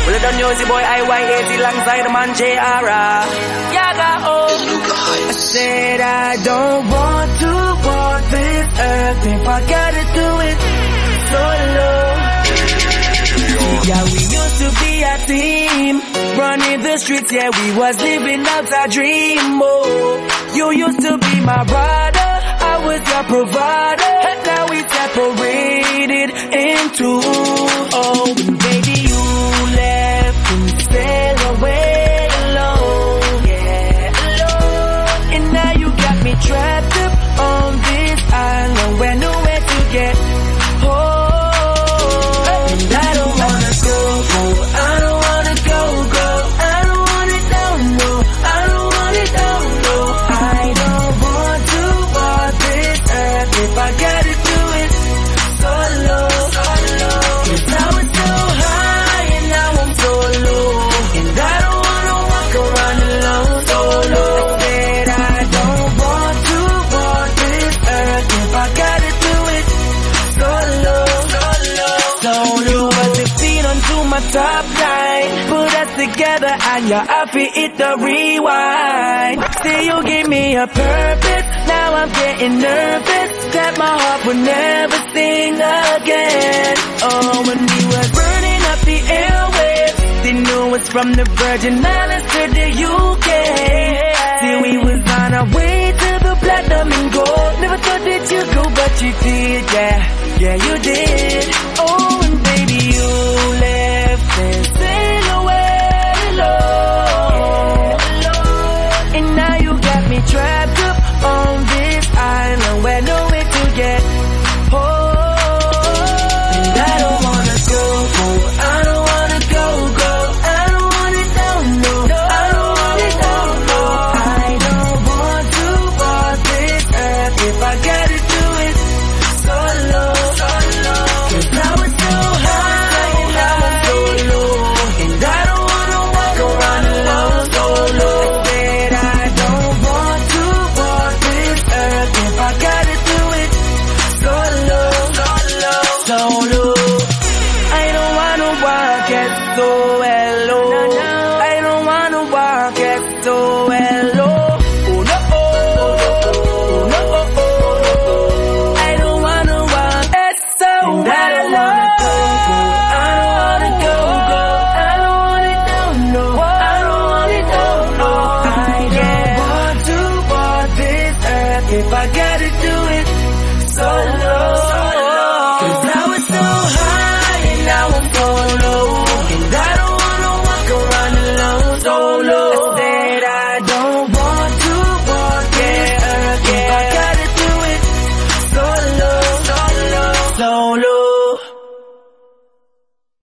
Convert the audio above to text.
Well, the Nosy boy IY80 alongside the man JR. Yaga, oh. I said I don't want to walk this earth if I gotta do it solo. Yeah, we used to be a team, running the streets, yeah, we was living out our dream, oh. You used to be my brother, I was your provider, and now we separated in two, oh. Baby, you left and sailed away alone, yeah, alone. And now you got me trapped up on this island where nowhere to get home. And I don't wanna go, I don't wanna go, I don't want it down, no, I don't want it down, no. I don't want to walk this earth if I gotta do it solo, solo. 'Cause I was so high and now I'm so low, and I don't wanna walk around alone solo. I said I don't want to walk this earth if I gotta do it solo, solo, solo. Was it feet onto my top line, put us together and you're happy hit the rewind. See, you give me a purpose, now I'm getting nervous, that my heart would never sing again. Oh, when we were burning up the airwaves, they knew us from the Virgin Islands to the UK. See, we was on our way to the platinum and gold. Never thought that you'd go, but you did, yeah, yeah, you did. Oh, and baby, you left and sailed away alone, and now you got me trapped up on this island where nowhere to get home. And I don't wanna go, I don't wanna go, I don't want it down, no, I don't want it down, no. I don't want to walk this earth if I gotta do it solo, solo. 'Cause I was so high and now I'm so low, and I don't wanna walk around alone solo. I said I don't want to walk this earth if I gotta do it solo, solo, solo. I don't wanna walk it so alone. I don't wanna walk it so alone. Oh no, oh no, I don't wanna walk it so alone. I don't wanna go, I don't want it down, no, I don't want it down, no. I don't want to walk this earth if I got